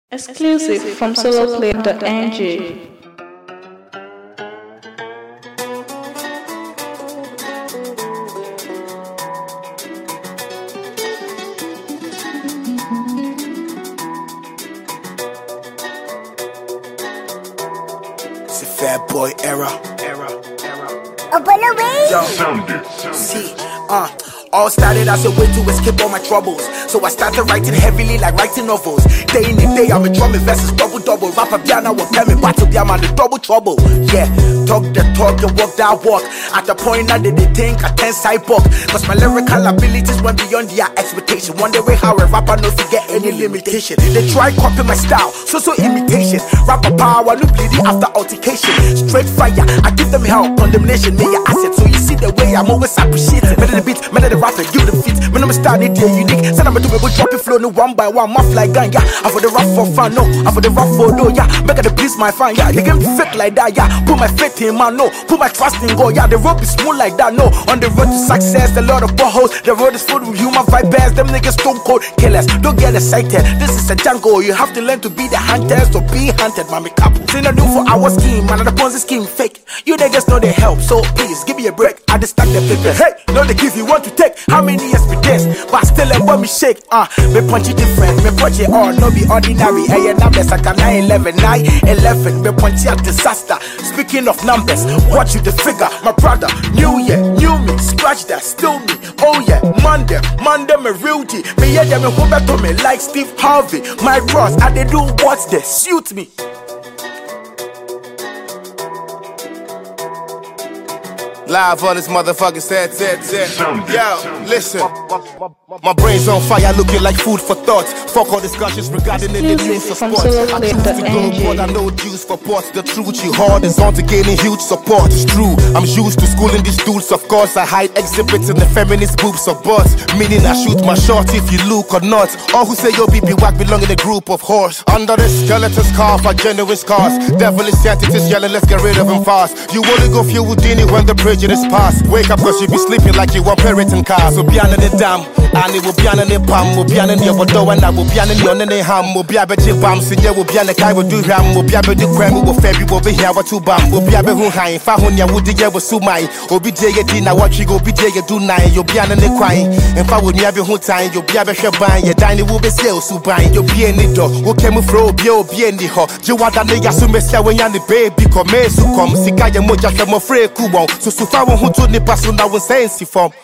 Exclusive from soloplay.ng. It's a fat boy era. Yo, see, all started as a way to escape all my troubles. So I started writing heavily like writing novels. Day in and day, I'm a drumming verses double. Rapper piano will tell me battle piano and the double trouble. Yeah, talk the talk and walk that walk. At the point that they think I can cyborg. Cause my lyrical abilities went beyond their expectation. Wonder way how a rapper knows to get any limitation. They try copy my style, so imitation. Rapper power, no bleeding after altercation. Straight fire, I give them hell, condemnation, me your asset. So you see the way I'm always appreciated. Better the beat, better the rapper, give the feet. When I'm starting, they're unique. Said I'm a do drop it flow, no one by one, muff like gun, yeah. I for the rap for fun, no. I for the rap for no, yeah. Make the please my fan, yeah. They game fake like that, yeah. Put my faith in man, no. Put my trust in God, yeah. The rope is smooth like that, no. On the road to success, a lot of potholes. The road is full with human vipers. Them niggas stone cold killers. Don't get excited. This is a jungle. You have to learn to be the hunters or be hunted, mommy couple. Say no do for our scheme, man. The Ponzi scheme fake. You niggas know they help, so please give me a break. I just stack the paper. Hey, no they give you want to take. How many years be this? But still a me shake. Me punch it different. Me punch it all. No be ordinary. Hey, numbers like a 911, 911. Me punch it disaster. Speaking of numbers, watch you the figure. My brother, new year, new me. Scratch that, still me. Oh yeah, Monday, me real G. Me yeah, me who better me like Steve Harvey. My Ross, I they do what's they suit me. Live on this motherfucking set. Yo, listen. My brain's on fire, looking like food for thought. Fuck all discussions regarding the news of sports. I choose to go abroad, I know juice for ports. The truth, you hard is on to gaining huge support. It's true, I'm used to schooling these dudes. Of course, I hide exhibits in the feminist boobs of boss. Meaning I shoot my shot if you look or not. All who say yo BB whack belong in a group of horse. Under the skeleton scarf are genuine scars. Devilish entities yelling, let's get rid of them fast. You only go feel Houdini when the prejudice pass. Wake up cause you be sleeping like you want parenting cars. So be on the dam. And it will be on the palm, will be on the window, and I will be on the ham, will be a bit of bam, senior will be on the guy will do ram, will be a bit of creme, will February will be here with two bam, will be a bit of high, Fahunia would the year was so my, or be day dinner, what you go be day do nine, you'll be on the crying, and if I would never who time, you'll be a bit of buying, your dining will be sales to buy, you'll be in the door, who came from be in the hall, you want that nigga so mess when you're the baby, come, so come, Sika, your moja from a free cool, so far who told the person that was saying, see from.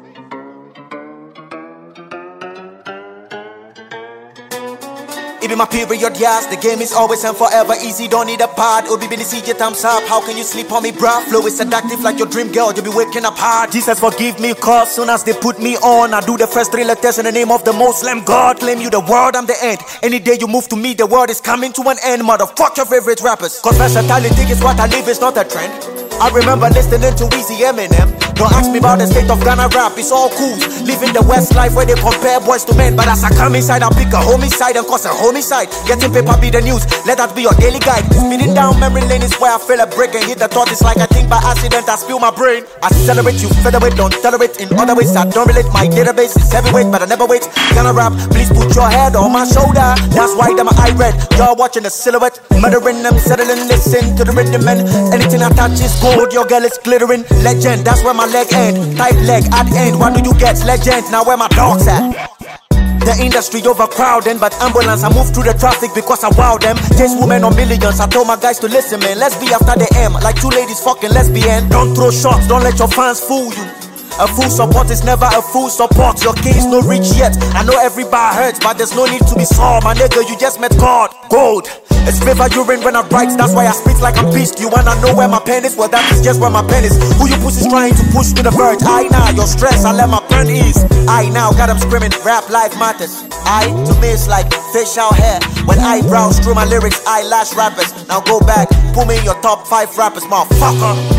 It be my period, yes. The game is always and forever easy. Don't need a pad. Obi Billy see your thumbs up. How can you sleep on me, bruh? Flow is seductive like your dream girl. You be waking up hard. Jesus forgive me, cause soon as they put me on, I do the first 3 letters in the name of the Muslim God. Claim you the world, I'm the end. Any day you move to me, the world is coming to an end. Motherfuck your favorite rappers. Cause versatility is what I live, it's not a trend. I remember listening to Weezy Eminem. Don't ask me about the state of Ghana rap, it's all cool. Living the West life where they compare boys to men. But as I come inside, I pick a homicide and cause a homicide. Getting paper be the news, let that be your daily guide. Speeding down memory lane is where I feel a break and hit the thought. It's like I think by accident, I spill my brain. I celebrate you, featherweight, don't tolerate. In other ways, I don't relate. My database is heavyweight, but I never wait. Ghana rap, please put your head on my shoulder. That's why them I read. Y'all watching the silhouette, murdering them, settling, listen to the rhythm and anything I touch is gold. Your girl is glittering, legend. That's where my leg end. Tight leg at end. What do you get? Legend. Now where my dogs at? The industry overcrowding, but ambulance I move through the traffic because I wow them. Chase women on millions. I told my guys to listen, man. Let's be after the M, like 2 ladies fucking lesbian. Don't throw shots. Don't let your fans fool you. A full support is never a full support. Your case no reach yet. I know everybody hurts, but there's no need to be sore. My nigga, you just met God. Gold. It's flavor urine when I write. That's why I spit like I'm pissed. You wanna know where my pen is? Well, that is just where my pen is. Who you pussies trying to push to the verge? I now, your stress, I let my pen ease. I now got them screaming, rap life matters. I, to me, it's like facial hair. When eyebrows through my lyrics, eyelash rappers. Now go back, put me in your top 5 rappers, motherfucker.